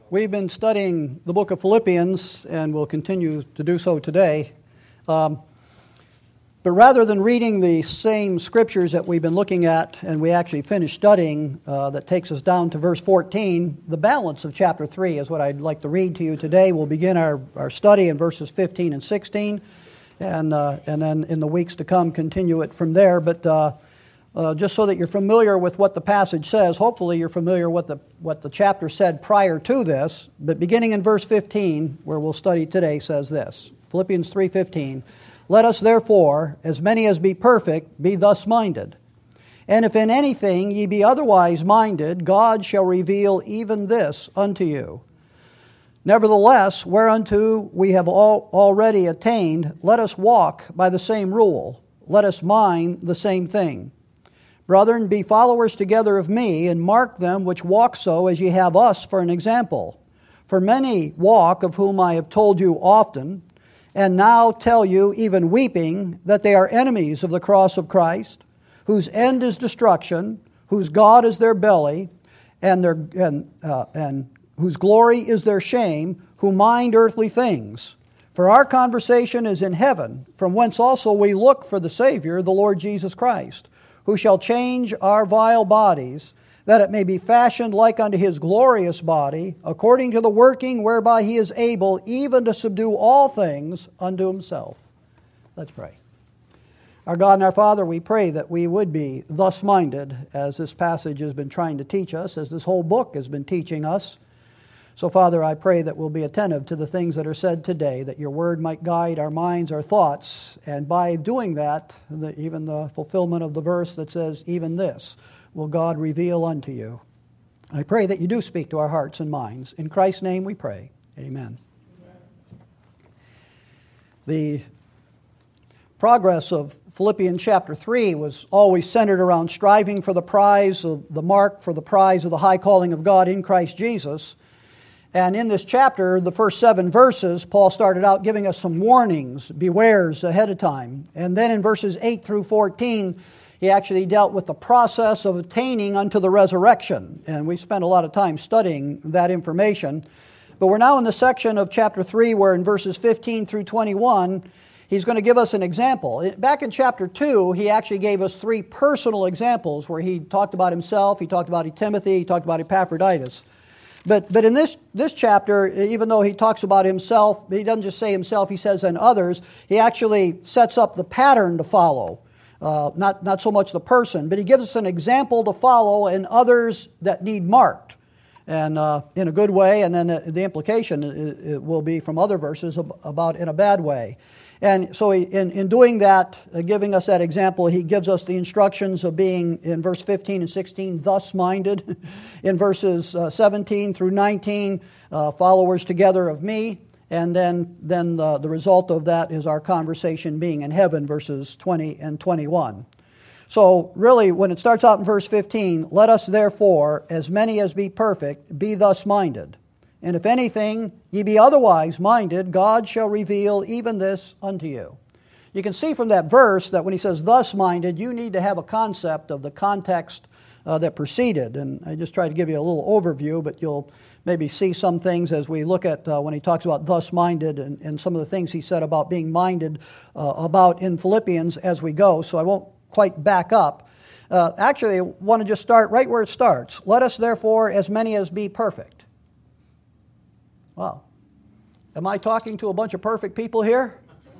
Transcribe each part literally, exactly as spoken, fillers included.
We've been studying the book of Philippians, and we'll continue to do so today. Um, but rather than reading the same scriptures that we've been looking at, and we actually finished studying, uh, that takes us down to verse fourteen, the balance of chapter three is what I'd like to read to you today. We'll begin our, our study in verses fifteen and sixteen, and, uh, and then in the weeks to come continue it from there. But uh, Uh, just so that you're familiar with what the passage says. Hopefully you're familiar with the, what the chapter said prior to this. But beginning in verse fifteen, where we'll study today, says this. Philippians three fifteen, "Let us therefore, as many as be perfect, be thus minded. And if in anything ye be otherwise minded, God shall reveal even this unto you. Nevertheless, whereunto we have all already attained, let us walk by the same rule. Let us mind the same thing. Brethren, be followers together of me, and mark them which walk so as ye have us for an example. For many walk, of whom I have told you often, and now tell you, even weeping, that they are enemies of the cross of Christ, whose end is destruction, whose God is their belly, and their and uh, and whose glory is their shame, who mind earthly things. For our conversation is in heaven, from whence also we look for the Savior, the Lord Jesus Christ, who shall change our vile bodies, that it may be fashioned like unto His glorious body, according to the working whereby He is able even to subdue all things unto Himself." Let's pray. Our God and our Father, we pray that we would be thus minded, as this passage has been trying to teach us, as this whole book has been teaching us. So, Father, I pray that we'll be attentive to the things that are said today, that your word might guide our minds, our thoughts, and by doing that, the, even the fulfillment of the verse that says, "Even this will God reveal unto you." I pray that you do speak to our hearts and minds. In Christ's name we pray. Amen. Amen. The progress of Philippians chapter three was always centered around striving for the prize, of the mark for the prize of the high calling of God in Christ Jesus. And in this chapter, the first seven verses, Paul started out giving us some warnings, bewares ahead of time. And then in verses eight through fourteen, he actually dealt with the process of attaining unto the resurrection. And we spent a lot of time studying that information. But we're now in the section of chapter three where in verses fifteen through twenty-one, he's going to give us an example. Back in chapter two, he actually gave us three personal examples where he talked about himself, he talked about Timothy, he talked about Epaphroditus. But but in this, this chapter, even though he talks about himself, he doesn't just say himself, he says and others, he actually sets up the pattern to follow. Uh, not, not so much the person, but he gives us an example to follow in others that need marked. And uh, in a good way, and then the, the implication it, it will be from other verses about in a bad way. And so he, in, in doing that, uh, giving us that example, he gives us the instructions of being, in verse fifteen and sixteen, thus minded. In verses uh, seventeen through nineteen, uh, followers together of me. And then, then the, the result of that is our conversation being in heaven, verses twenty and twenty-one. So really, when it starts out in verse fifteen, "Let us therefore, as many as be perfect, be thus minded. And if anything ye be otherwise minded, God shall reveal even this unto you." You can see from that verse that when he says thus minded, you need to have a concept of the context uh, that preceded. And I just tried to give you a little overview, but you'll maybe see some things as we look at uh, when he talks about thus minded and, and some of the things he said about being minded uh, about in Philippians as we go. So I won't quite back up. Uh, actually, I want to just start right where it starts. "Let us therefore, as many as be perfect." Wow. Am I talking to a bunch of perfect people here?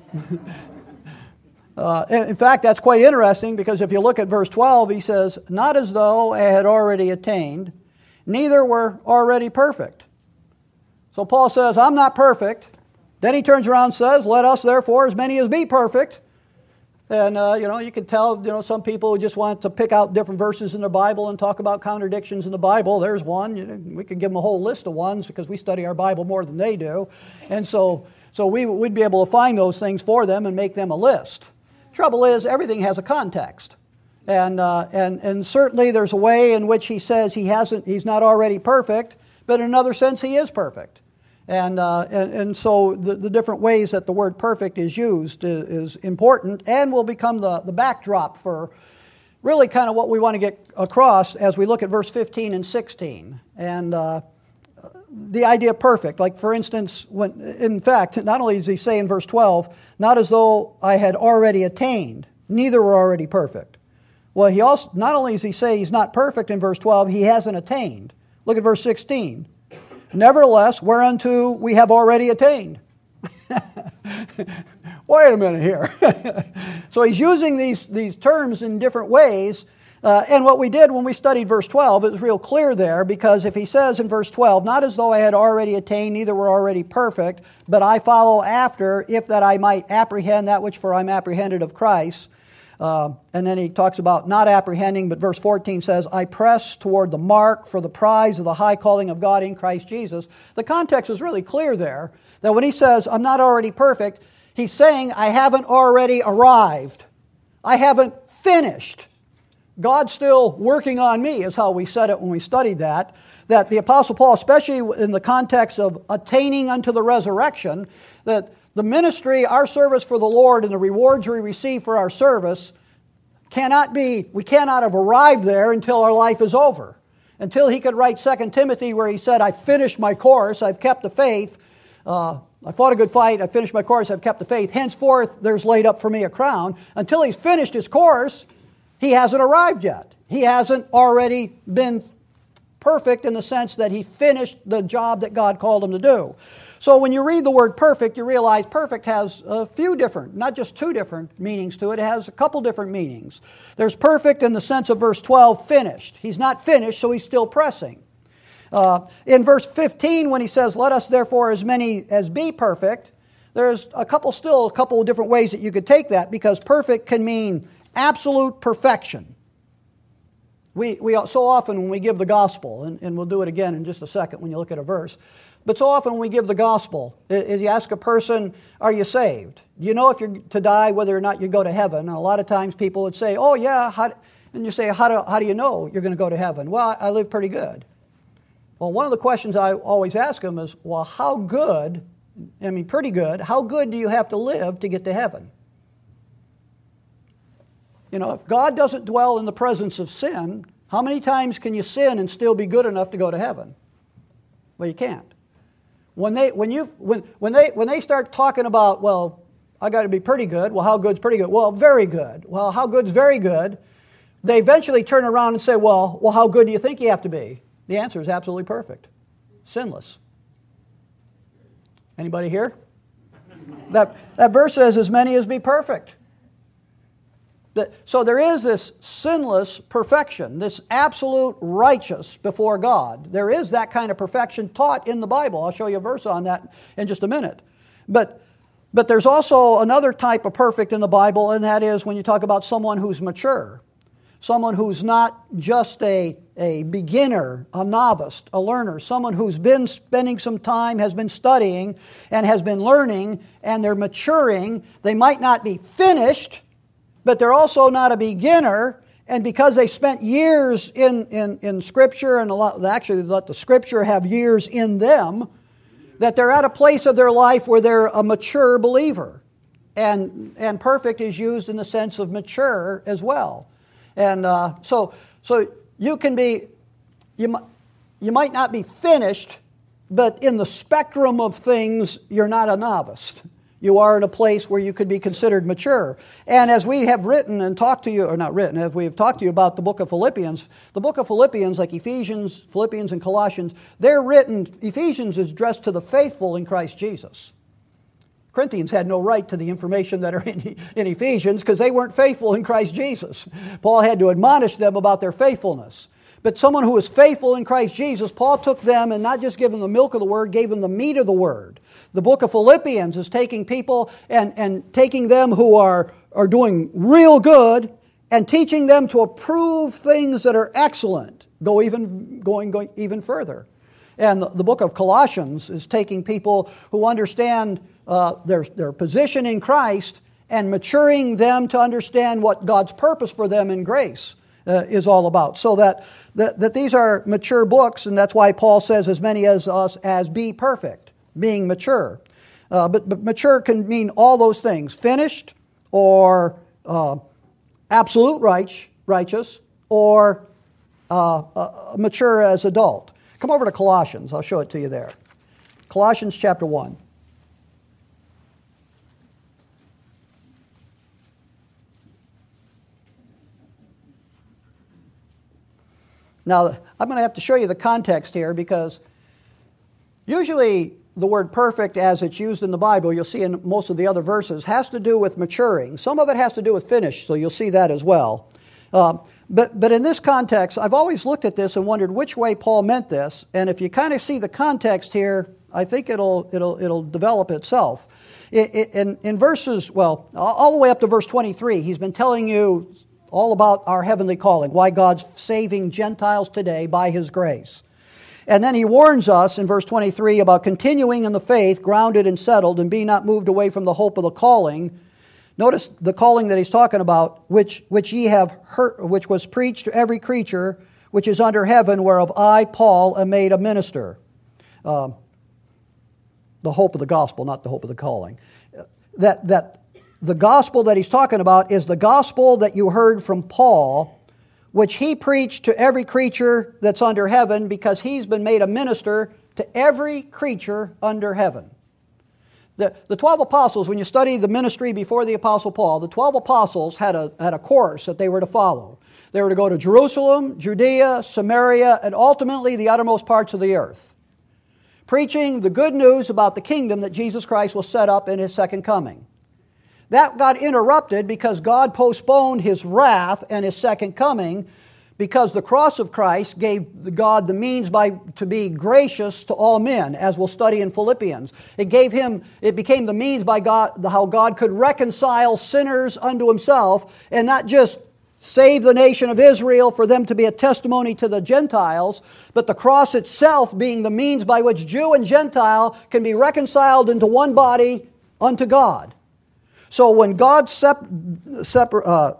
uh, in fact, that's quite interesting because if you look at verse twelve, he says, "Not as though I had already attained, neither were already perfect." So Paul says, I'm not perfect. Then he turns around and says, "Let us therefore, as many as be perfect." And, uh, you know, you can tell, you know, some people who just want to pick out different verses in the Bible and talk about contradictions in the Bible. There's one. You know, we could give them a whole list of ones because we study our Bible more than they do. And so so we, we'd be able to find those things for them and make them a list. Trouble is, everything has a context. And, uh, and, and certainly there's a way in which he says he hasn't, he's not already perfect, but in another sense he is perfect. And, uh, and and so the, the different ways that the word perfect is used is, is important and will become the, the backdrop for really kind of what we want to get across as we look at verse fifteen and sixteen. And uh, the idea of perfect. Like, for instance, when, in fact, not only does he say in verse twelve, not as though I had already attained, neither were already perfect. Well, he also, not only does he say he's not perfect in verse twelve, he hasn't attained. Look at verse sixteen. Nevertheless, whereunto we have already attained. Wait a minute here. So he's using these, these terms in different ways. Uh, and what we did when we studied verse twelve, it was real clear there, because if he says in verse twelve, not as though I had already attained, neither were already perfect, but I follow after, if that I might apprehend that which for I'm apprehended of Christ. Uh, and then he talks about not apprehending, but verse fourteen says, I press toward the mark for the prize of the high calling of God in Christ Jesus. The context is really clear there, that when he says, I'm not already perfect, he's saying, I haven't already arrived. I haven't finished. God's still working on me, is how we said it when we studied that. That the Apostle Paul, especially in the context of attaining unto the resurrection, that the ministry, our service for the Lord, and the rewards we receive for our service cannot be, we cannot have arrived there until our life is over. Until he could write Second Timothy, where he said, I finished my course, I've kept the faith, uh, I fought a good fight, I finished my course, I've kept the faith, henceforth there's laid up for me a crown. Until he's finished his course, he hasn't arrived yet. He hasn't already been perfect in the sense that he finished the job that God called him to do. So when you read the word perfect, you realize perfect has a few different, not just two different meanings to it. It has a couple different meanings. There's perfect in the sense of verse twelve, finished. He's not finished, so he's still pressing. Uh, in verse fifteen, when he says, let us therefore as many as be perfect, there's a couple, still a couple of different ways that you could take that, because perfect can mean absolute perfection. We, we so often when we give the gospel, and, and we'll do it again in just a second when you look at a verse, but so often when we give the gospel, if you ask a person, are you saved? Do you know if you're to die whether or not you go to heaven? And a lot of times people would say, oh yeah, how, and you say, how do, how do you know you're going to go to heaven? Well, I live pretty good. Well, one of the questions I always ask them is, well, how good, I mean pretty good, how good do you have to live to get to heaven? You know, if God doesn't dwell in the presence of sin, how many times can you sin and still be good enough to go to heaven? Well, you can't. When they when you when when they when they start talking about, well, I got to be pretty good. Well, how good's pretty good? Well, very good. Well, how good's very good? They eventually turn around and say, well, well, how good do you think you have to be? The answer is absolutely perfect, sinless. Anybody here? That that verse says, as many as be perfect. So there is this sinless perfection, this absolute righteous before God. There is that kind of perfection taught in the Bible. I'll show you a verse on that in just a minute. But, but there's also another type of perfect in the Bible, and that is when you talk about someone who's mature. Someone who's not just a, a beginner, a novice, a learner. Someone who's been spending some time, has been studying, and has been learning, and they're maturing. They might not be finished, but they're also not a beginner, and because they spent years in, in, in Scripture, and a lot, actually let the Scripture have years in them, that they're at a place of their life where they're a mature believer. And, and perfect is used in the sense of mature as well. And uh, so, so you can be, you, you might not be finished, but in the spectrum of things, you're not a novice. You are in a place where you could be considered mature. And as we have written and talked to you, or not written, as we have talked to you about the book of Philippians, the book of Philippians, like Ephesians, Philippians, and Colossians, they're written, Ephesians is addressed to the faithful in Christ Jesus. Corinthians had no right to the information that are in, in Ephesians because they weren't faithful in Christ Jesus. Paul had to admonish them about their faithfulness. But someone who is faithful in Christ Jesus, Paul took them and not just gave them the milk of the Word, gave them the meat of the Word. The book of Philippians is taking people and, and taking them who are, are doing real good and teaching them to approve things that are excellent, go even, going, going even further. And the, the book of Colossians is taking people who understand uh, their, their position in Christ and maturing them to understand what God's purpose for them in grace Uh, is all about. So that, that that these are mature books, and that's why Paul says, as many as us as be perfect, being mature. Uh, but, but mature can mean all those things, finished, or uh, absolute right, righteous, or uh, uh, mature as adult. Come over to Colossians. I'll show it to you there. Colossians chapter one. Now, I'm going to have to show you the context here because usually the word perfect as it's used in the Bible, you'll see in most of the other verses, has to do with maturing. Some of it has to do with finished, so you'll see that as well. Uh, but, but in this context, I've always looked at this and wondered which way Paul meant this. And if you kind of see the context here, I think it'll, it'll, it'll develop itself. In, in verses, well, all the way up to verse twenty-three, he's been telling you all about our heavenly calling, why God's saving Gentiles today by His grace. And then he warns us in verse twenty-three about continuing in the faith, grounded and settled, and be not moved away from the hope of the calling. Notice the calling that he's talking about, which which ye have heard, which was preached to every creature which is under heaven, whereof I, Paul, am made a minister. Um, the hope of the gospel, not the hope of the calling. That that the gospel that he's talking about is the gospel that you heard from Paul, which he preached to every creature that's under heaven, because he's been made a minister to every creature under heaven. The, the twelve apostles, when you study the ministry before the Apostle Paul, the twelve apostles had a, had a course that they were to follow. They were to go to Jerusalem, Judea, Samaria, and ultimately the uttermost parts of the earth, preaching the good news about the kingdom that Jesus Christ will set up in His second coming. That got interrupted because God postponed His wrath and His second coming, because the cross of Christ gave God the means by to be gracious to all men, as we'll study in Philippians. It gave him, it became the means by God, how God could reconcile sinners unto Himself, and not just save the nation of Israel for them to be a testimony to the Gentiles, but the cross itself being the means by which Jew and Gentile can be reconciled into one body unto God. So when God sep- separ- uh,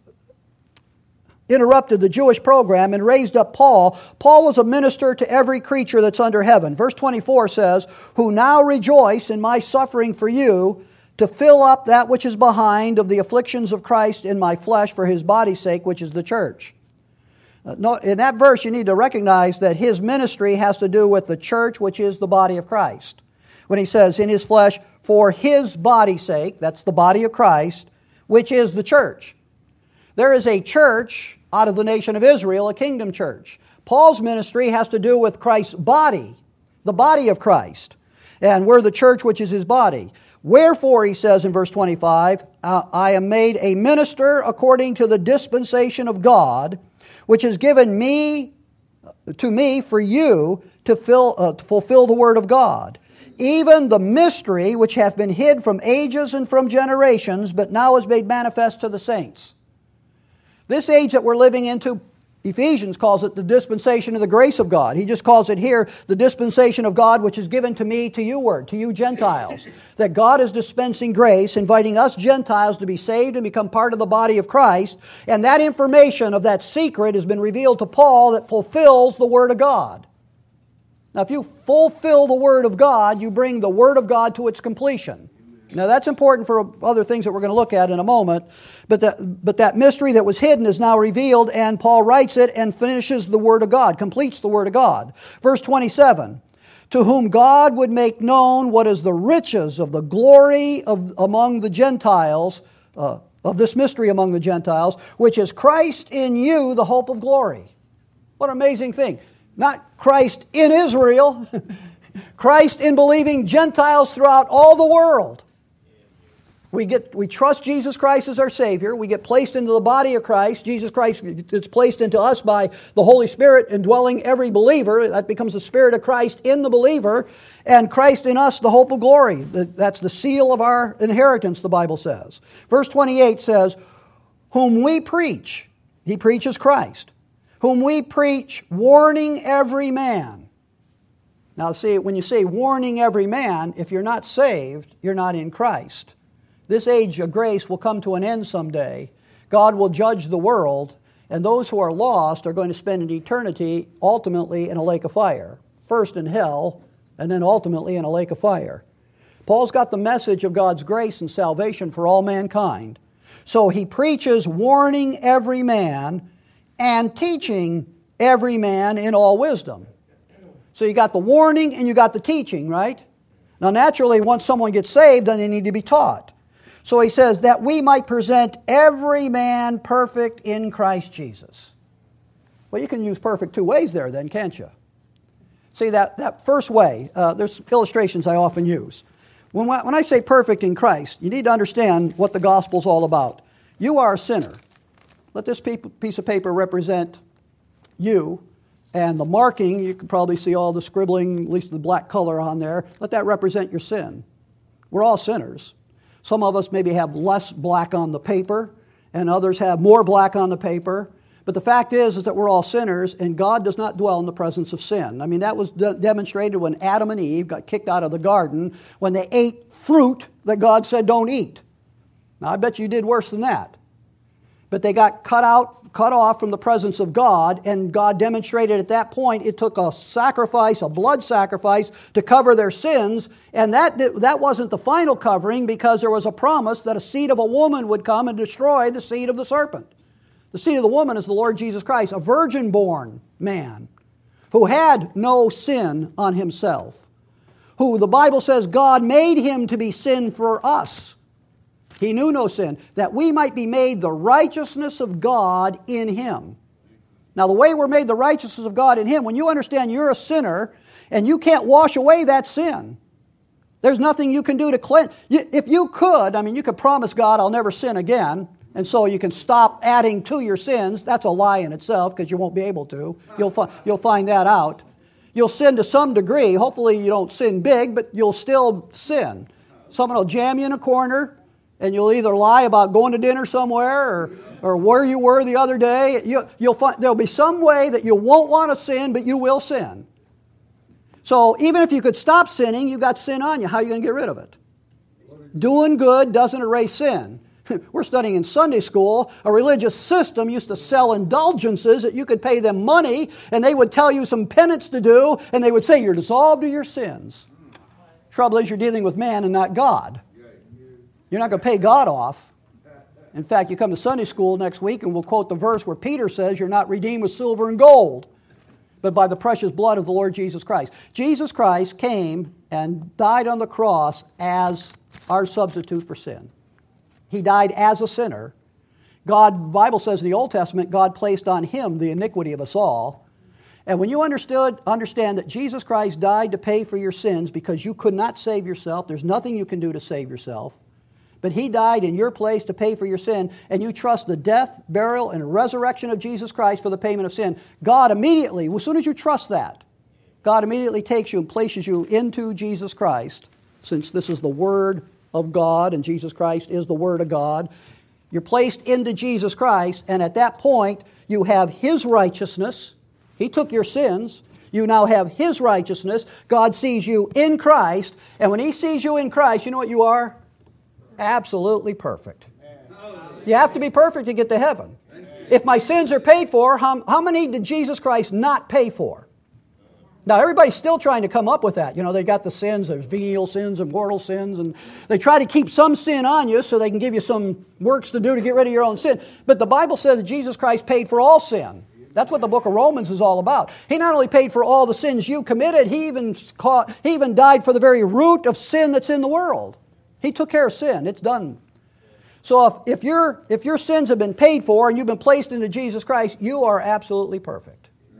interrupted the Jewish program and raised up Paul, Paul was a minister to every creature that's under heaven. Verse twenty-four says, who now rejoice in my suffering for you, to fill up that which is behind of the afflictions of Christ in my flesh for His body's sake, which is the church. Uh, no, in that verse, you need to recognize that his ministry has to do with the church, which is the body of Christ. When he says, in His flesh, for His body's sake, that's the body of Christ, which is the church. There is a church out of the nation of Israel, a kingdom church. Paul's ministry has to do with Christ's body, the body of Christ. And we're the church, which is His body. Wherefore, he says in verse twenty-five, I am made a minister according to the dispensation of God, which is given me, to me for you to, fill, uh, to fulfill the word of God. Even the mystery which hath been hid from ages and from generations, but now is made manifest to the saints. This age that we're living into, Ephesians calls it the dispensation of the grace of God. He just calls it here the dispensation of God, which is given to me, to you word, to you Gentiles. That God is dispensing grace, inviting us Gentiles to be saved and become part of the body of Christ. And that information of that secret has been revealed to Paul that fulfills the Word of God. Now, if you fulfill the Word of God, you bring the Word of God to its completion. Now, that's important for other things that we're going to look at in a moment. But that, but that mystery that was hidden is now revealed, and Paul writes it and finishes the Word of God, completes the Word of God. Verse twenty-seven, to whom God would make known what is the riches of the glory of among the Gentiles, uh, of this mystery among the Gentiles, which is Christ in you, the hope of glory. What an amazing thing. Not Christ in Israel, Christ in believing Gentiles throughout all the world. We get we trust Jesus Christ as our Savior. We get placed into the body of Christ. Jesus Christ is placed into us by the Holy Spirit indwelling every believer. That becomes the Spirit of Christ in the believer. And Christ in us, the hope of glory. That's the seal of our inheritance, the Bible says. Verse twenty-eight says, whom we preach. He preaches Christ. Whom we preach, warning every man. Now see, when you say warning every man, if you're not saved, you're not in Christ. This age of grace will come to an end someday. God will judge the world, and those who are lost are going to spend an eternity ultimately in a lake of fire. First in hell, and then ultimately in a lake of fire. Paul's got the message of God's grace and salvation for all mankind. So he preaches warning every man and teaching every man in all wisdom. So you got the warning and you got the teaching, right? Now naturally, once someone gets saved, then they need to be taught. So he says, that we might present every man perfect in Christ Jesus. Well, you can use perfect two ways there then, can't you? See, that, that first way, uh, there's illustrations I often use. When, when I say perfect in Christ, you need to understand what the gospel's all about. You are a sinner. Let this piece of paper represent you, and the marking, you can probably see all the scribbling, at least the black color on there. Let that represent your sin. We're all sinners. Some of us maybe have less black on the paper, and others have more black on the paper. But the fact is, is that we're all sinners, and God does not dwell in the presence of sin. I mean, that was de- demonstrated when Adam and Eve got kicked out of the garden, when they ate fruit that God said don't eat. Now, I bet you did worse than that. But they got cut out, cut off from the presence of God, and God demonstrated at that point it took a sacrifice, a blood sacrifice, to cover their sins, and that, that wasn't the final covering, because there was a promise that a seed of a woman would come and destroy the seed of the serpent. The seed of the woman is the Lord Jesus Christ, a virgin-born man who had no sin on himself, who the Bible says God made him to be sin for us. He knew no sin, that we might be made the righteousness of God in him. Now, the way we're made the righteousness of God in him, when you understand you're a sinner and you can't wash away that sin, there's nothing you can do to cleanse. If you could, I mean, you could promise God, I'll never sin again, and so you can stop adding to your sins. That's a lie in itself, because you won't be able to. You'll, fi- you'll find that out. You'll sin to some degree. Hopefully you don't sin big, but you'll still sin. Someone will jam you in a corner, and you'll either lie about going to dinner somewhere or, or where you were the other day. You, you'll find there'll be some way that you won't want to sin, but you will sin. So even if you could stop sinning, you got sin on you. How are you going to get rid of it? Doing good doesn't erase sin. We're studying in Sunday school. A religious system used to sell indulgences that you could pay them money, and they would tell you some penance to do, and they would say you're dissolved of your sins. Trouble is, you're dealing with man and not God. You're not going to pay God off. In fact, you come to Sunday school next week, and we'll quote the verse where Peter says, you're not redeemed with silver and gold, but by the precious blood of the Lord Jesus Christ. Jesus Christ came and died on the cross as our substitute for sin. He died as a sinner. God, the Bible says in the Old Testament, God placed on him the iniquity of us all. And when you understood, understand that Jesus Christ died to pay for your sins because you could not save yourself, there's nothing you can do to save yourself, but he died in your place to pay for your sin, and you trust the death, burial, and resurrection of Jesus Christ for the payment of sin, God immediately, as soon as you trust that, God immediately takes you and places you into Jesus Christ, since this is the Word of God, and Jesus Christ is the Word of God. You're placed into Jesus Christ, and at that point, you have His righteousness. He took your sins. You now have His righteousness. God sees you in Christ, and when He sees you in Christ, you know what you are? Absolutely perfect. You have to be perfect to get to heaven. If my sins are paid for, how, how many did Jesus Christ not pay for? Now, everybody's still trying to come up with that. You know, they got the sins, there's venial sins and mortal sins, and they try to keep some sin on you so they can give you some works to do to get rid of your own sin. But the Bible says that Jesus Christ paid for all sin. That's what the book of Romans is all about. He not only paid for all the sins you committed, He even, caught, he even died for the very root of sin that's in the world. He took care of sin. It's done. So if, if, your, if your sins have been paid for and you've been placed into Jesus Christ, you are absolutely perfect.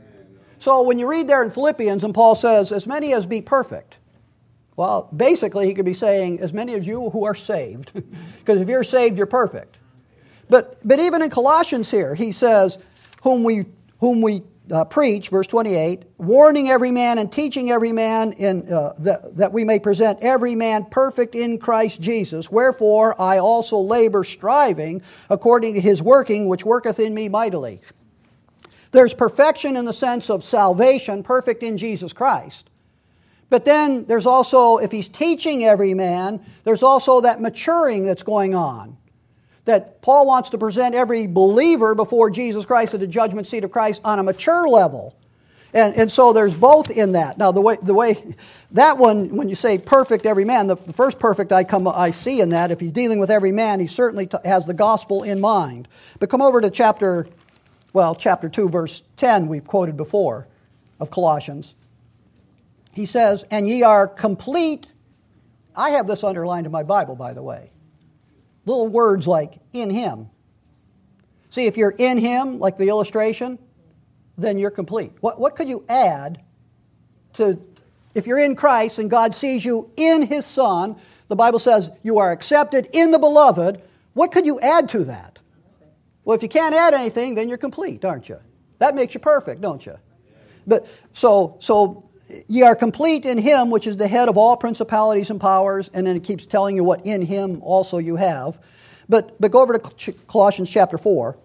So when you read there in Philippians and Paul says, as many as be perfect, well, basically he could be saying, as many of you who are saved. Because if you're saved, you're perfect. But but even in Colossians here, he says, whom we whom we uh, preach, verse twenty-eight, warning every man and teaching every man in uh, that, that we may present every man perfect in Christ Jesus. Wherefore I also labor, striving according to His working, which worketh in me mightily. There's perfection in the sense of salvation, perfect in Jesus Christ. But then there's also, if He's teaching every man, there's also that maturing that's going on. That Paul wants to present every believer before Jesus Christ at the judgment seat of Christ on a mature level. And, and so there's both in that. Now the way, the way that one, when you say perfect every man, the, the first perfect I come I see in that, if he's dealing with every man, he certainly t- has the gospel in mind. But come over to chapter Well, chapter two, verse ten, we've quoted before, of Colossians. he says, and ye are complete. I have this underlined in my Bible, by the way. Little words like in him. See, if you're in him, like the illustration, then you're complete. What, what could you add to, if you're in Christ and God sees you in his Son, the Bible says you are accepted in the beloved, what could you add to that? Well, if you can't add anything, then you're complete, aren't you? That makes you perfect, don't you? But so, so ye are complete in him, which is the head of all principalities and powers, and then it keeps telling you what in him also you have. But, but go over to Colossians chapter four.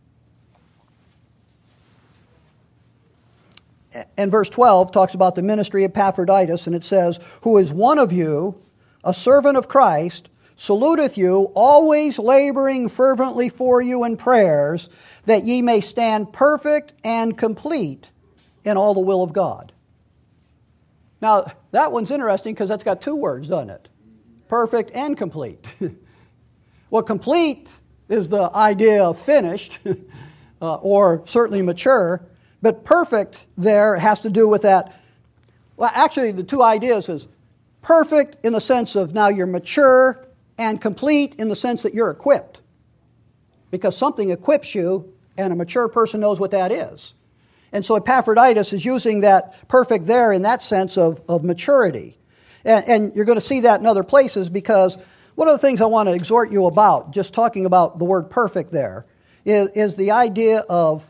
And verse twelve talks about the ministry of Epaphroditus, and it says, who is one of you, a servant of Christ, saluteth you, always laboring fervently for you in prayers, that ye may stand perfect and complete in all the will of God. Now, that one's interesting because that's got two words, doesn't it? Perfect and complete. Well, complete is the idea of finished, uh, or certainly mature. But perfect there has to do with that. Well, actually, the two ideas is perfect in the sense of now you're mature, and complete in the sense that you're equipped. Because something equips you, and a mature person knows what that is. And so Epaphroditus is using that perfect there in that sense of, of maturity. And, and you're going to see that in other places, because one of the things I want to exhort you about, just talking about the word perfect there, is, is the idea of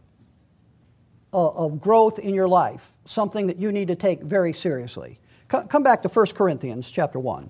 of growth in your life, something that you need to take very seriously. Come back to First Corinthians chapter one.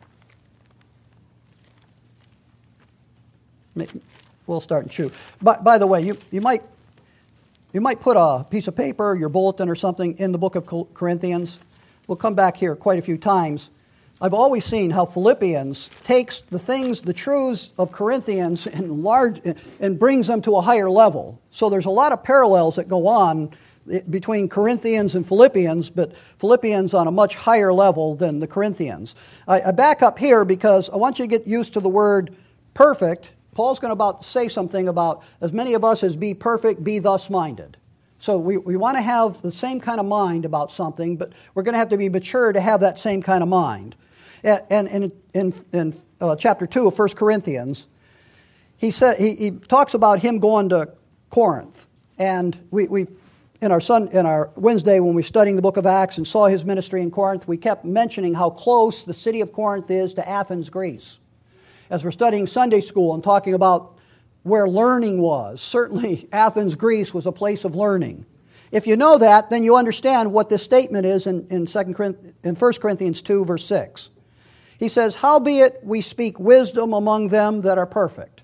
We'll start and chew. By, by the way, you, you might you might put a piece of paper, your bulletin or something in the book of Corinthians. We'll come back here quite a few times. I've always seen how Philippians takes the things, the truths of Corinthians and large and brings them to a higher level. So there's a lot of parallels that go on between Corinthians and Philippians, but Philippians on a much higher level than the Corinthians. I, I back up here because I want you to get used to the word perfect. Paul's going to about say something about as many of us as be perfect, be thus minded. So we, we want to have the same kind of mind about something, but we're going to have to be mature to have that same kind of mind. And in, in, in uh, chapter two of First Corinthians, he said he, he talks about him going to Corinth. And we, we in our sun, in our Wednesday when we were studying the book of Acts and saw his ministry in Corinth, we kept mentioning how close the city of Corinth is to Athens, Greece. As we're studying Sunday school and talking about where learning was, certainly Athens, Greece was a place of learning. If you know that, then you understand what this statement is in, in, Second Corinthians, in First Corinthians two, verse six. He says, howbeit we speak wisdom among them that are perfect.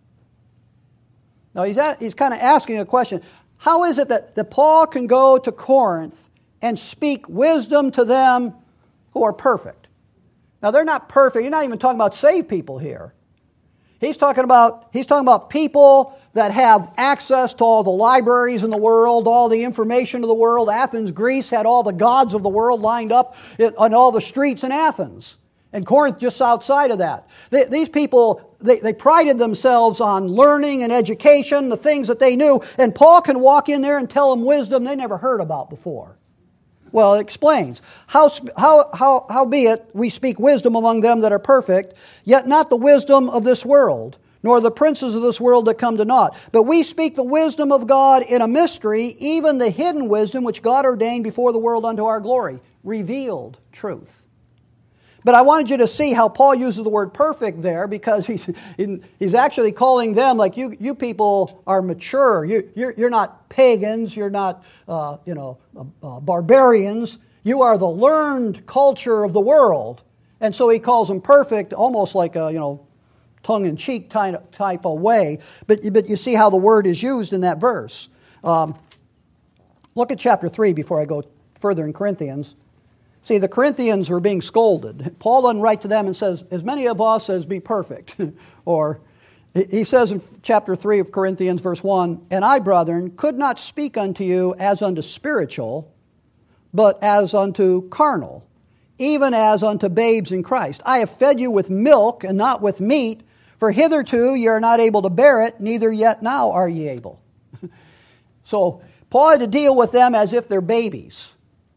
Now he's, at, he's kind of asking a question. How is it that, that Paul can go to Corinth and speak wisdom to them who are perfect? Now they're not perfect. You're not even talking about saved people here. He's talking about, he's talking about people that have access to all the libraries in the world, all the information of the world. Athens, Greece had all the gods of the world lined up on all the streets in Athens. And Corinth just outside of that. They, these people, they, they prided themselves on learning and education, the things that they knew. And Paul can walk in there and tell them wisdom they never heard about before. Well, it explains. How, how, how, howbeit we speak wisdom among them that are perfect, yet not the wisdom of this world, nor the princes of this world that come to naught. But we speak the wisdom of God in a mystery, even the hidden wisdom which God ordained before the world unto our glory. Revealed truth. But I wanted you to see how Paul uses the word perfect there, because he's he's actually calling them like, you you people are mature. You you're, you're not pagans. You're not uh, you know uh, uh, barbarians. You are the learned culture of the world. And so he calls them perfect, almost like a you know tongue-in-cheek type type of way. But but you see how the word is used in that verse. Um, look at chapter three before I go further in Corinthians. See, the Corinthians were being scolded. Paul doesn't write to them and says, as many of us as be perfect. Or he says in chapter three of Corinthians, verse one, and I, brethren, could not speak unto you as unto spiritual, but as unto carnal, even as unto babes in Christ. I have fed you with milk and not with meat, for hitherto ye are not able to bear it, neither yet now are ye able. So Paul had to deal with them as if they're babies.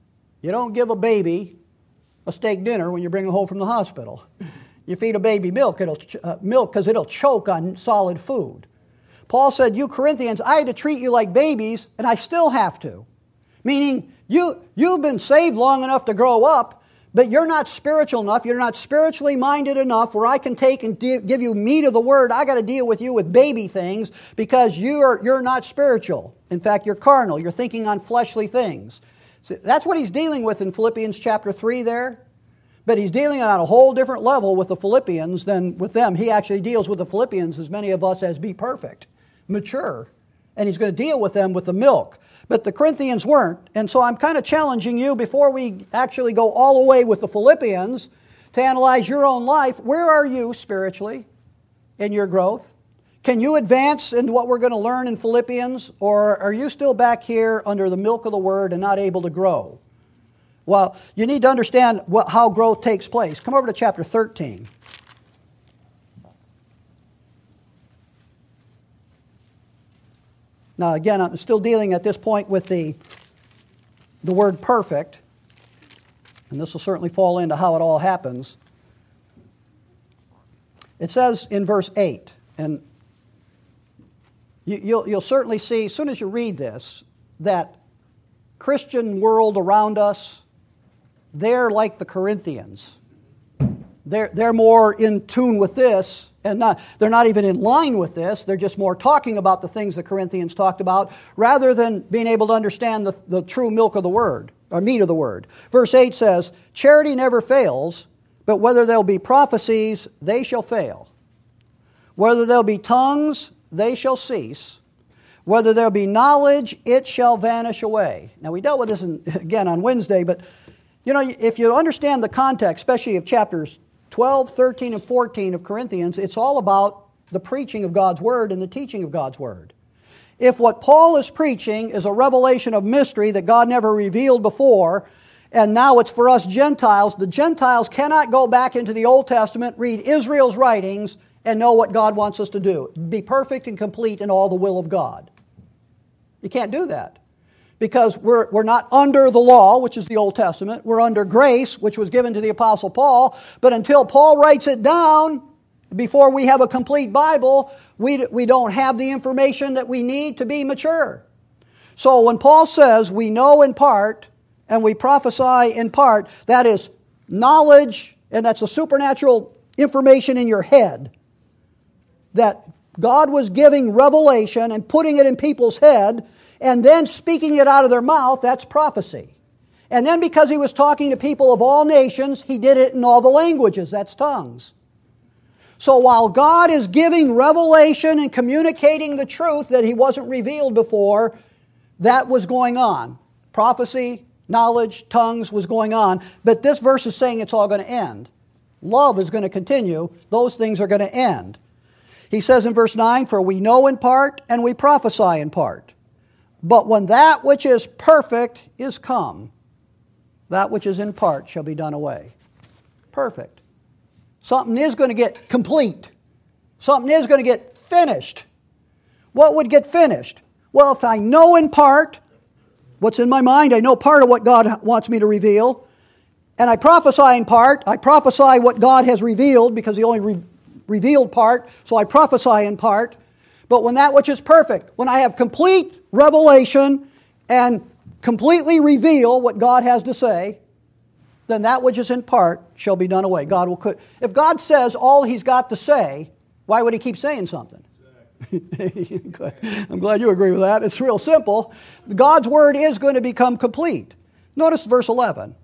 You don't give a baby a steak dinner when you bring it home from the hospital. You feed a baby milk, it'll uh, milk because it'll choke on solid food. Paul said, you Corinthians, I had to treat you like babies, and I still have to. Meaning, you, you've been saved long enough to grow up, but you're not spiritual enough, you're not spiritually minded enough where I can take and de- give you meat of the Word. I got to deal with you with baby things because you're, you're not spiritual. In fact, you're carnal, you're thinking on fleshly things. So that's what he's dealing with in Philippians chapter three there. But he's dealing on a whole different level with the Philippians than with them. He actually deals with the Philippians, as many of us, as be perfect, mature. And he's going to deal with them with the milk. But the Corinthians weren't. And so I'm kind of challenging you before we actually go all the way with the Philippians to analyze your own life. Where are you spiritually in your growth? Can you advance into what we're going to learn in Philippians? Or are you still back here under the milk of the Word and not able to grow? Well, you need to understand what, how growth takes place. Come over to chapter thirteen. Now, again, I'm still dealing at this point with the, the word perfect. And this will certainly fall into how it all happens. It says in verse eight, and you, you'll, you'll certainly see, as soon as you read this, that Christian world around us, they're like the Corinthians. They're, they're more in tune with this, and not, they're not even in line with this. They're just more talking about the things the Corinthians talked about, rather than being able to understand the, the true milk of the Word, or meat of the Word. Verse eight says, charity never fails, but whether there'll be prophecies, they shall fail. Whether there'll be tongues, they shall cease. Whether there'll be knowledge, it shall vanish away. Now, we dealt with this in, again on Wednesday, but you know, if you understand the context, especially of chapters twelve, thirteen, and fourteen of Corinthians, it's all about the preaching of God's Word and the teaching of God's Word. If what Paul is preaching is a revelation of mystery that God never revealed before, and now it's for us Gentiles, the Gentiles cannot go back into the Old Testament, read Israel's writings, and know what God wants us to do. Be perfect and complete in all the will of God. You can't do that. Because we're, we're not under the law, which is the Old Testament. We're under grace, which was given to the Apostle Paul. But until Paul writes it down, before we have a complete Bible, we, we don't have the information that we need to be mature. So when Paul says we know in part and we prophesy in part, that is knowledge, and that's a supernatural information in your head. That God was giving revelation and putting it in people's head, and then speaking it out of their mouth, that's prophecy. And then because he was talking to people of all nations, he did it in all the languages, that's tongues. So while God is giving revelation and communicating the truth that he wasn't revealed before, that was going on. Prophecy, knowledge, tongues was going on. But this verse is saying it's all going to end. Love is going to continue. Those things are going to end. He says in verse nine, for we know in part and we prophesy in part. But when that which is perfect is come, that which is in part shall be done away. Perfect. Something is going to get complete. Something is going to get finished. What would get finished? Well, if I know in part what's in my mind, I know part of what God wants me to reveal, and I prophesy in part, I prophesy what God has revealed because he only re- revealed part, so I prophesy in part. But when that which is perfect, when I have complete revelation and completely reveal what God has to say, then that which is in part shall be done away. God will quit. If God says all he's got to say, why would he keep saying something? Good. I'm glad you agree with that. It's real simple. God's word is going to become complete. Notice verse eleven.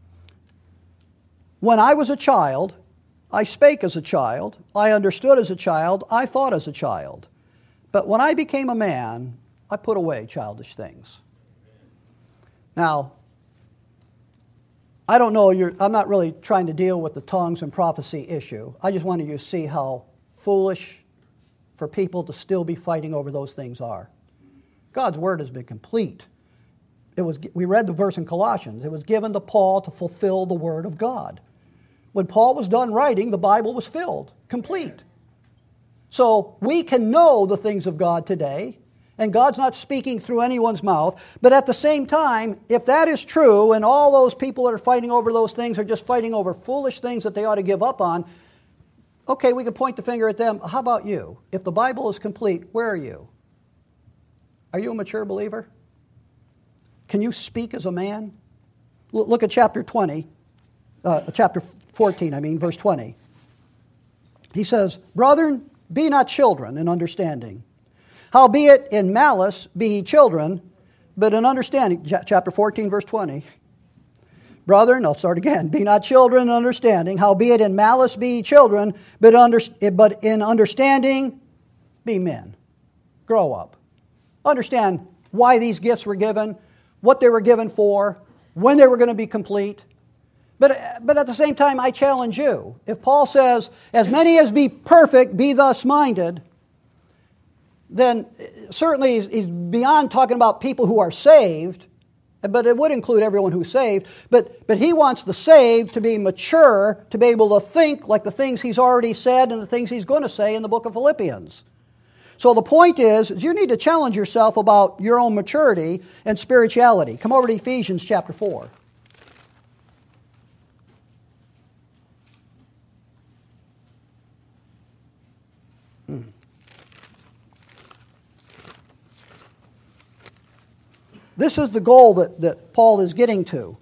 When I was a child, I spake as a child, I understood as a child, I thought as a child. But when I became a man, I put away childish things. Now, I don't know, you're, I'm not really trying to deal with the tongues and prophecy issue. I just wanted you to see how foolish for people to still be fighting over those things are. God's word has been complete. It was, we read the verse in Colossians. It was given to Paul to fulfill the word of God. When Paul was done writing, the Bible was filled, complete. So we can know the things of God today, and God's not speaking through anyone's mouth. But at the same time, if that is true, and all those people that are fighting over those things are just fighting over foolish things that they ought to give up on, okay, we can point the finger at them. How about you? If the Bible is complete, where are you? Are you a mature believer? Can you speak as a man? Look at chapter twenty, uh, chapter fourteen, I mean, verse twenty. He says, Brethren, be not children in understanding. Howbeit in malice be ye children, but in understanding. Chapter fourteen, verse twenty. Brethren, I'll start again. Be not children in understanding. Howbeit in malice be ye children, but, under, but in understanding be men. Grow up. Understand why these gifts were given, what they were given for, when they were going to be complete. But, but at the same time, I challenge you. If Paul says, as many as be perfect, be thus minded, then certainly he's, he's beyond talking about people who are saved, but it would include everyone who's saved. But, but he wants the saved to be mature, to be able to think like the things he's already said and the things he's going to say in the book of Philippians. So the point is, you need to challenge yourself about your own maturity and spirituality. Come over to Ephesians chapter four. This is the goal that, that Paul is getting to.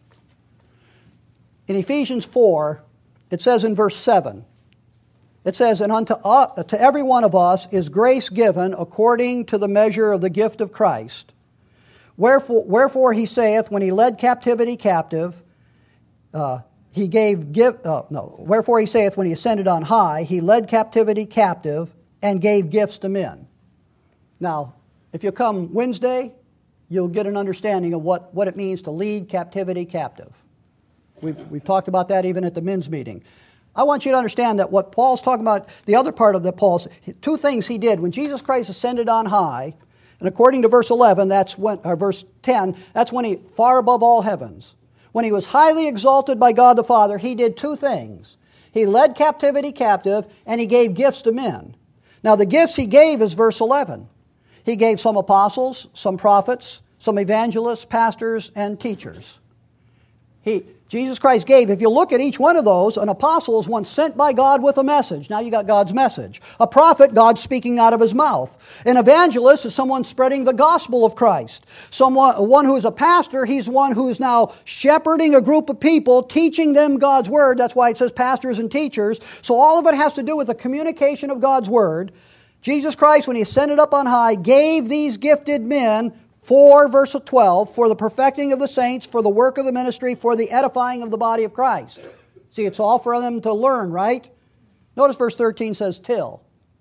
In Ephesians four, it says in verse seven, it says, And unto uh, to every one of us is grace given according to the measure of the gift of Christ. Wherefore, wherefore he saith, when he led captivity captive, uh, he gave give uh, no. Wherefore he saith, when he ascended on high, he led captivity captive and gave gifts to men. Now, if you come Wednesday, you'll get an understanding of what, what it means to lead captivity captive. We've, we've talked about that even at the men's meeting. I want you to understand that what Paul's talking about, the other part of the Paul's, two things he did. When Jesus Christ ascended on high, and according to verse eleven, that's when, or verse ten, that's when he, far above all heavens, when he was highly exalted by God the Father, he did two things. He led captivity captive, and he gave gifts to men. Now the gifts he gave is verse eleven. He gave some apostles, some prophets, some evangelists, pastors, and teachers. He, Jesus Christ gave, if you look at each one of those, an apostle is one sent by God with a message. Now you got God's message. A prophet, God speaking out of his mouth. An evangelist is someone spreading the gospel of Christ. Someone, one who is a pastor, he's one who is now shepherding a group of people, teaching them God's word. That's why it says pastors and teachers. So all of it has to do with the communication of God's word. Jesus Christ, when he ascended up on high, gave these gifted men for, verse twelve, for the perfecting of the saints, for the work of the ministry, for the edifying of the body of Christ. See, it's all for them to learn, right? Notice verse thirteen says, till.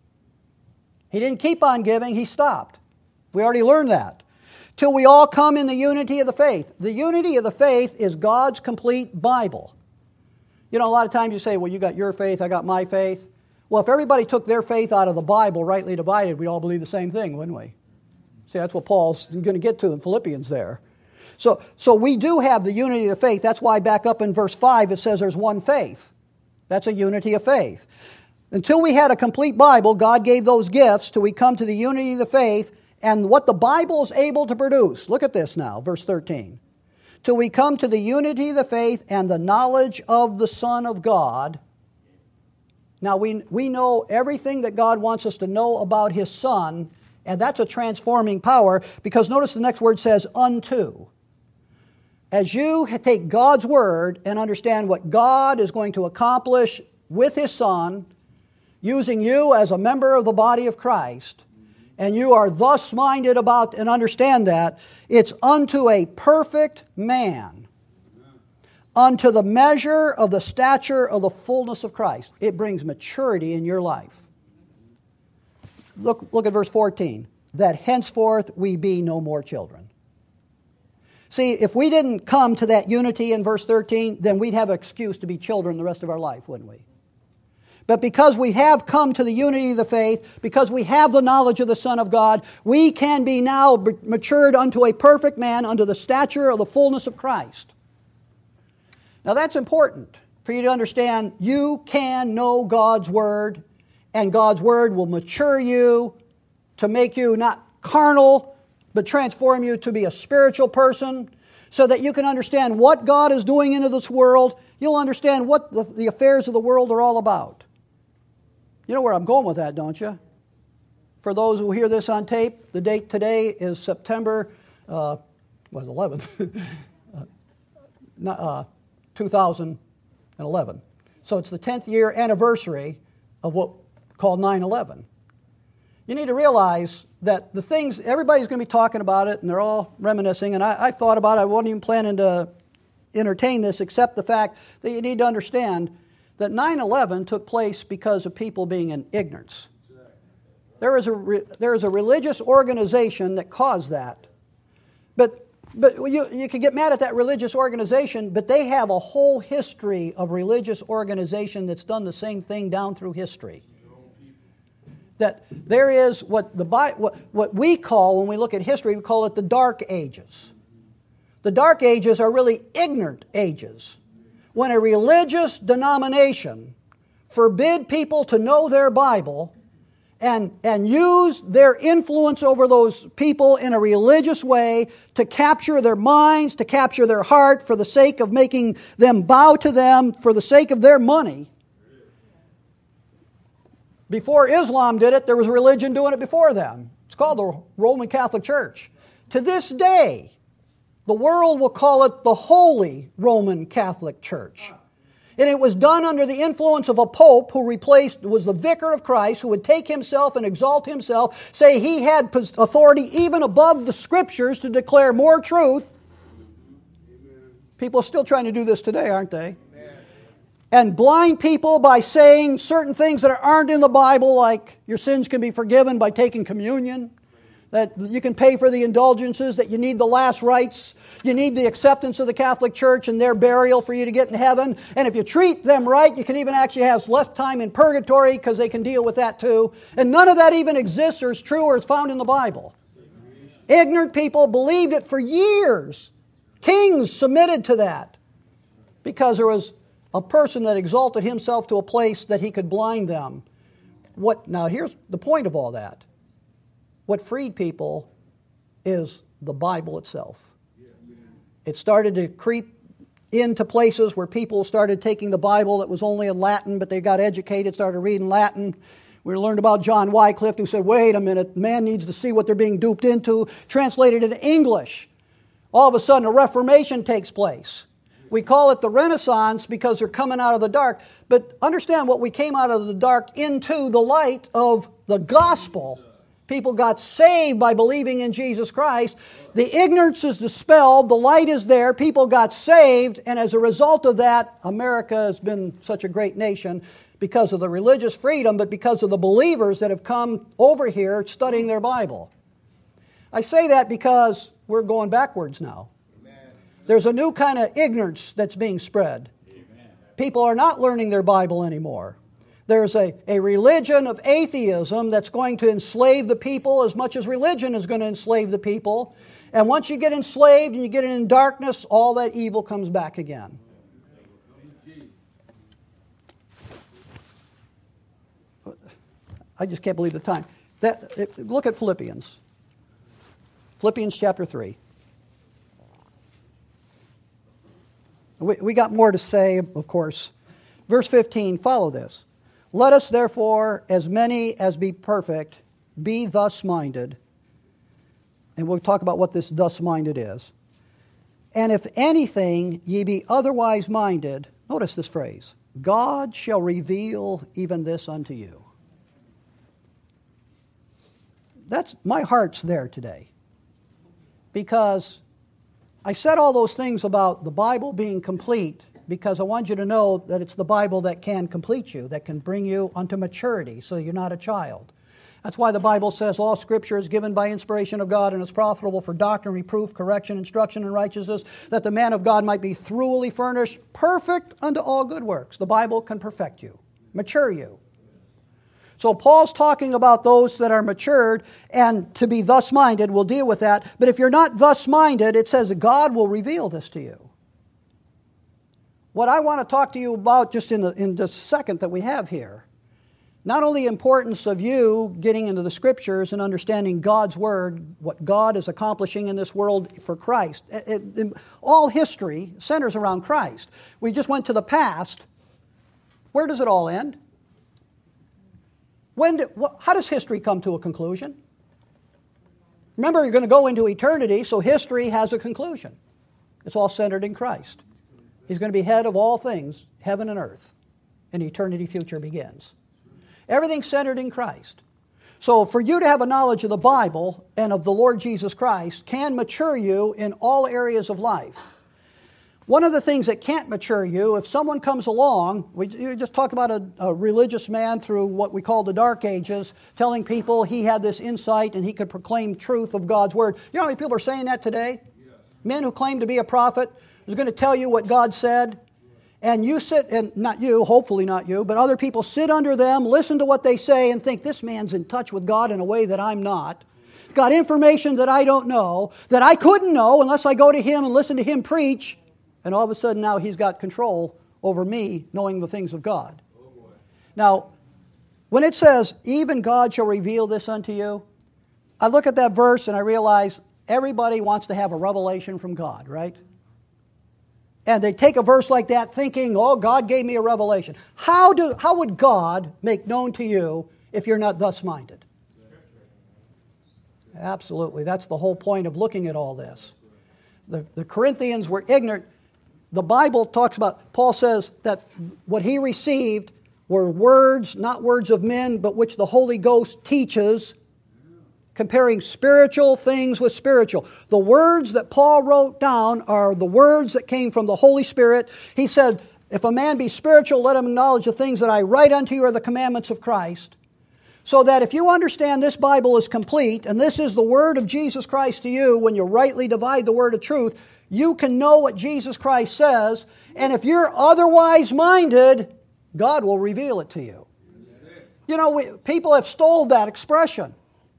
He didn't keep on giving, he stopped. We already learned that. Till we all come in the unity of the faith. The unity of the faith is God's complete Bible. You know, a lot of times you say, well, you got your faith, I got my faith. Well, if everybody took their faith out of the Bible, rightly divided, we'd all believe the same thing, wouldn't we? See, that's what Paul's going to get to in Philippians there. So, so we do have the unity of faith. That's why back up in verse five it says there's one faith. That's a unity of faith. Until we had a complete Bible, God gave those gifts till we come to the unity of the faith and what the Bible is able to produce. Look at this now, verse thirteen. Till we come to the unity of the faith and the knowledge of the Son of God. Now, we, we know everything that God wants us to know about His Son, and that's a transforming power, because notice the next word says, unto. As you take God's Word and understand what God is going to accomplish with His Son, using you as a member of the body of Christ, and you are thus minded about and understand that, it's unto a perfect man, unto the measure of the stature of the fullness of Christ. It brings maturity in your life. Look, look at verse fourteen. That henceforth we be no more children. See, if we didn't come to that unity in verse thirteen, then we'd have an excuse to be children the rest of our life, wouldn't we? But because we have come to the unity of the faith, because we have the knowledge of the Son of God, we can be now matured unto a perfect man, unto the stature of the fullness of Christ. Now that's important for you to understand. You can know God's Word, and God's Word will mature you to make you not carnal, but transform you to be a spiritual person so that you can understand what God is doing into this world. You'll understand what the, the affairs of the world are all about. You know where I'm going with that, don't you? For those who hear this on tape, the date today is September uh, what, eleventh, uh, uh, two thousand eleven. So it's the tenth year anniversary of what called nine eleven. You need to realize that the things, everybody's going to be talking about it, and they're all reminiscing, and I, I thought about it. I wasn't even planning to entertain this, except the fact that you need to understand that nine eleven took place because of people being in ignorance. There is a, re, there is a religious organization that caused that. But, but you, you can get mad at that religious organization, but they have a whole history of religious organization that's done the same thing down through history. That there is what, the, what, what we call, when we look at history, we call it the Dark Ages. The Dark Ages are really ignorant ages. When a religious denomination forbid people to know their Bible and, and use their influence over those people in a religious way to capture their minds, to capture their heart for the sake of making them bow to them, for the sake of their money. Before Islam did it, there was a religion doing it before them. It's called the Roman Catholic Church. To this day, the world will call it the Holy Roman Catholic Church. And it was done under the influence of a pope who replaced, was the vicar of Christ, who would take himself and exalt himself, say he had authority even above the Scriptures to declare more truth. People are still trying to do this today, aren't they? And blind people by saying certain things that aren't in the Bible, like your sins can be forgiven by taking communion, that you can pay for the indulgences, that you need the last rites, you need the acceptance of the Catholic Church and their burial for you to get in heaven. And if you treat them right, you can even actually have less time in purgatory because they can deal with that too. And none of that even exists or is true or is found in the Bible. Ignorant people believed it for years. Kings submitted to that because there was a person that exalted himself to a place that he could blind them. What, now here's the point of all that. What freed people is the Bible itself. It started to creep into places where people started taking the Bible that was only in Latin, but they got educated, started reading Latin. We learned about John Wycliffe, who said, wait a minute, man needs to see what they're being duped into. Translated into English. All of a sudden, a Reformation takes place. We call it the Renaissance because they're coming out of the dark. But understand what we came out of the dark into the light of the gospel. People got saved by believing in Jesus Christ. The ignorance is dispelled. The light is there. People got saved. And as a result of that, America has been such a great nation because of the religious freedom, but because of the believers that have come over here studying their Bible. I say that because we're going backwards now. There's a new kind of ignorance that's being spread. Amen. People are not learning their Bible anymore. There's a, a religion of atheism that's going to enslave the people as much as religion is going to enslave the people. And once you get enslaved and you get in darkness, all that evil comes back again. I just can't believe the time. That, look at Philippians. Philippians chapter three. We, we got more to say, of course. Verse fifteen, follow this. Let us therefore, as many as be perfect, be thus minded. And we'll talk about what this thus minded is. And if anything ye be otherwise minded, notice this phrase, God shall reveal even this unto you. That's, my heart's there today. Because I said all those things about the Bible being complete because I want you to know that it's the Bible that can complete you, that can bring you unto maturity so you're not a child. That's why the Bible says all Scripture is given by inspiration of God and is profitable for doctrine, reproof, correction, instruction, and righteousness, that the man of God might be thoroughly furnished, perfect unto all good works. The Bible can perfect you, mature you. So Paul's talking about those that are matured and to be thus minded. We'll deal with that. But if you're not thus minded, it says that God will reveal this to you. What I want to talk to you about just in the, in the second that we have here. not only the importance of you getting into the Scriptures and understanding God's Word, what God is accomplishing in this world for Christ. It, it, all history centers around Christ. We just went to the past. Where does it all end? When? Do, wh- how does history come to a conclusion? Remember, you're going to go into eternity, so history has a conclusion. It's all centered in Christ. He's going to be head of all things, heaven and earth, and eternity future begins. Everything's centered in Christ. So for you to have a knowledge of the Bible and of the Lord Jesus Christ can mature you in all areas of life. One of the things that can't mature you, if someone comes along, we just talked about a, a religious man through what we call the Dark Ages, telling people he had this insight and he could proclaim truth of God's Word. You know how many people are saying that today? Yes. Men who claim to be a prophet is going to tell you what God said, and you sit, and not you, hopefully not you, but other people sit under them, listen to what they say, and think, this man's in touch with God in a way that I'm not. Got information that I don't know, that I couldn't know unless I go to him and listen to him preach. And all of a sudden now he's got control over me knowing the things of God. Oh boy. Now, when it says, even God shall reveal this unto you, I look at that verse and I realize everybody wants to have a revelation from God, right? And they take a verse like that thinking, oh, God gave me a revelation. How do how would God make known to you if you're not thus minded? Absolutely. That's the whole point of looking at all this. The, the Corinthians were ignorant. The Bible talks about, Paul says that what he received were words, not words of men, but which the Holy Ghost teaches, comparing spiritual things with spiritual. The words that Paul wrote down are the words that came from the Holy Spirit. He said, if a man be spiritual, let him acknowledge the things that I write unto you are the commandments of Christ. So that if you understand this Bible is complete, and this is the word of Jesus Christ to you, when you rightly divide the word of truth, you can know what Jesus Christ says, and if you're otherwise minded, God will reveal it to you. You know, we, people have stole that expression.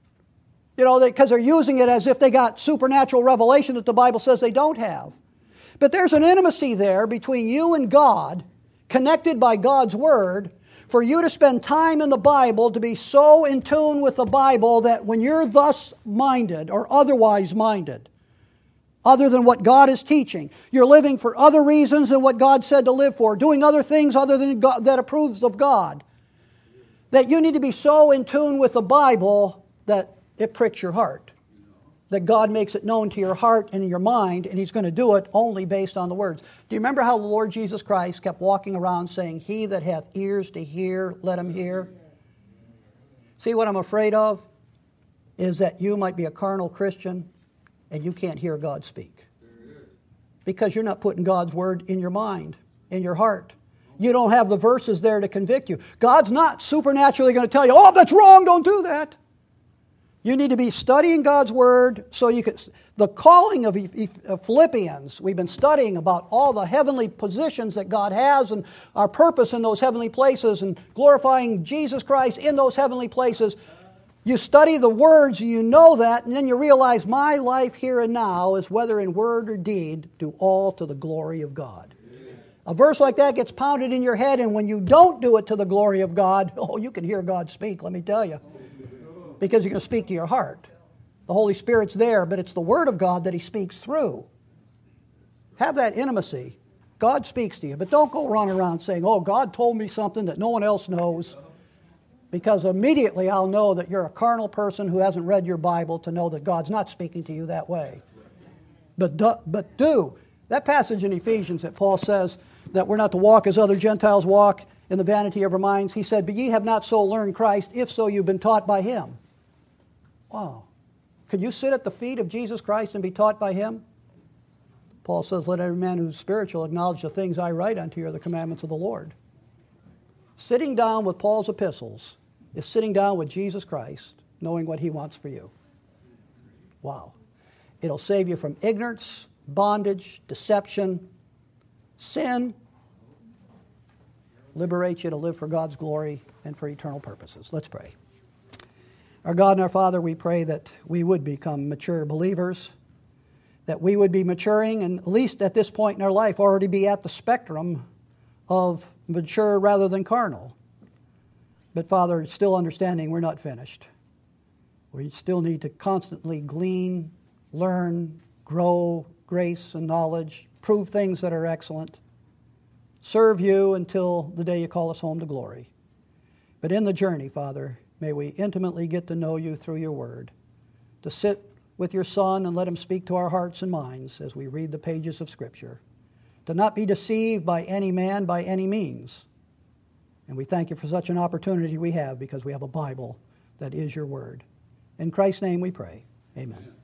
You know, because they, they're using it as if they got supernatural revelation that the Bible says they don't have. But there's an intimacy there between you and God, connected by God's Word, for you to spend time in the Bible, to be so in tune with the Bible that when you're thus minded or otherwise minded, other than what God is teaching, you're living for other reasons than what God said to live for, doing other things other than God, that approves of God, that you need to be so in tune with the Bible that it pricks your heart, that God makes it known to your heart and your mind, and He's going to do it only based on the words. Do you remember how the Lord Jesus Christ kept walking around saying, he that hath ears to hear, let him hear? See, what I'm afraid of is that you might be a carnal Christian and you can't hear God speak. Because you're not putting God's Word in your mind, in your heart. You don't have the verses there to convict you. God's not supernaturally going to tell you, oh, that's wrong, don't do that. You need to be studying God's Word so you can... The calling of Philippians, we've been studying about all the heavenly positions that God has and our purpose in those heavenly places and glorifying Jesus Christ in those heavenly places. You study the words, you know that, and then you realize my life here and now is, whether in word or deed, do all to the glory of God. Amen. A verse like that gets pounded in your head, and when you don't do it to the glory of God, oh, you can hear God speak, let me tell you. Because you can speak to your heart. The Holy Spirit's there, but it's the Word of God that He speaks through. Have that intimacy. God speaks to you, but don't go running around saying, oh, God told me something that no one else knows. Because immediately I'll know that you're a carnal person who hasn't read your Bible to know that God's not speaking to you that way. But do, but do. That passage in Ephesians that Paul says that we're not to walk as other Gentiles walk in the vanity of our minds. He said, but ye have not so learned Christ, if so you've been taught by Him. Wow. Could you sit at the feet of Jesus Christ and be taught by Him? Paul says, let every man who's spiritual acknowledge the things I write unto you are the commandments of the Lord. Sitting down with Paul's epistles is sitting down with Jesus Christ, knowing what He wants for you. Wow. It'll save you from ignorance, bondage, deception, sin. Liberate you to live for God's glory and for eternal purposes. Let's pray. Our God and our Father, we pray that we would become mature believers, that we would be maturing, and at least at this point in our life already be at the spectrum of mature rather than carnal. But Father, still understanding we're not finished. We still need to constantly glean, learn, grow grace and knowledge, prove things that are excellent, serve you until the day you call us home to glory. But in the journey, Father, may we intimately get to know you through your word, to sit with your Son and let him speak to our hearts and minds as we read the pages of Scripture, to not be deceived by any man by any means. And we thank you for such an opportunity we have because we have a Bible that is your word. In Christ's name we pray. Amen.